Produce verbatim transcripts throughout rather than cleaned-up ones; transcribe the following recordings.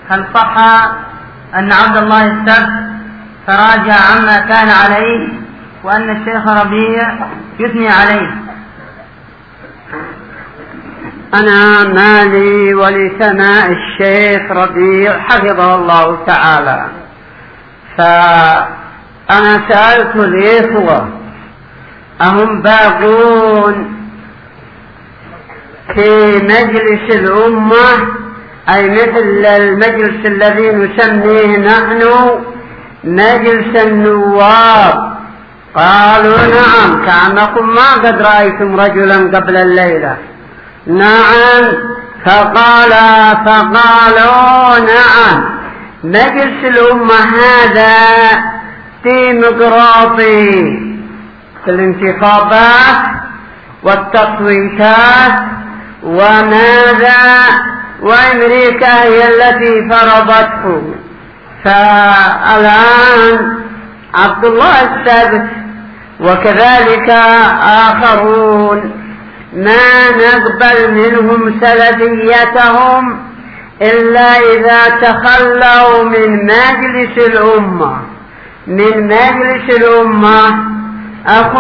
هل صح أن عبد الله السبت تراجع عما كان عليه وأن الشيخ ربيع يثني عليه؟ أنا مالي ولسماء الشيخ ربيع حفظه الله تعالى، فأنا سألت الإخوة أهم باقون في مجلس الأمة، أي مثل المجلس الذي نسميه نحن مجلس النواب؟ قالوا نعم، كأنكم ما قد رأيتم رجلا قبل الليلة. نعم. فقال فقالوا نعم، مجلس الأمة هذا ديمقراطي في الانتخابات والتصويتات وماذا، وأمريكا هي التي فرضته. فالآن عبد الله السبت وكذلك آخرون ما نقبل منهم سلفيتهم إلا إذا تخلوا من مجلس الأمة. من مجلس الأمة أخ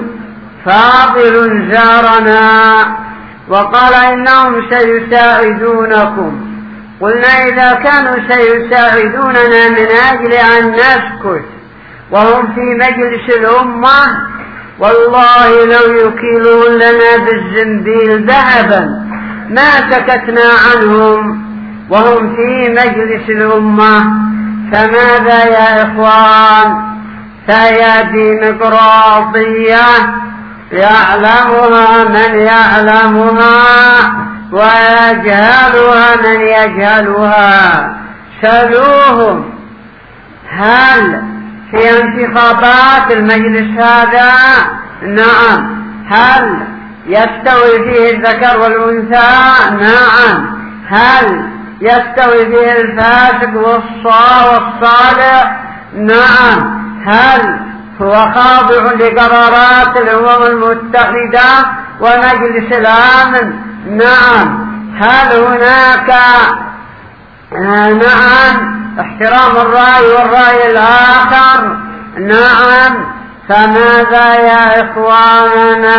فاضل زارنا وقال إنهم سيساعدونكم. قلنا إذا كانوا سيساعدوننا من أجل أن نسكت وهم في مجلس الأمة، والله لو يكيلون لنا بالزنبيل ذهبا ما سكتنا عنهم وهم في مجلس الأمة. فماذا يا إخوان؟ فهي ديمقراطية يعلمها من يعلمها ويجهلها من يجهلها. سألوهم هل في انتخابات المجلس هذا؟ نعم. هل يستوي فيه الذكر والأنثى؟ نعم. هل يستوي فيه الفاسق والصالح؟ نعم. هل هو خاضع لقرارات الأمم المتحدة ومجلس الأمن؟ نعم. هل هناك آه نعم احترام الرأي والرأي الآخر؟ نعم. فماذا يا إخواننا؟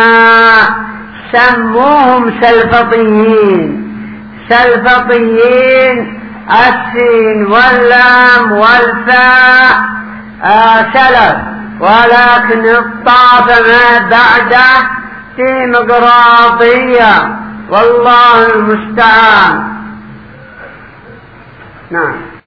سموهم سلفطيين. سلفطيين السين واللام والفاء آه سلف، ولكن الطاف ما بعده ديمقراطية، والله المستعان. نعم.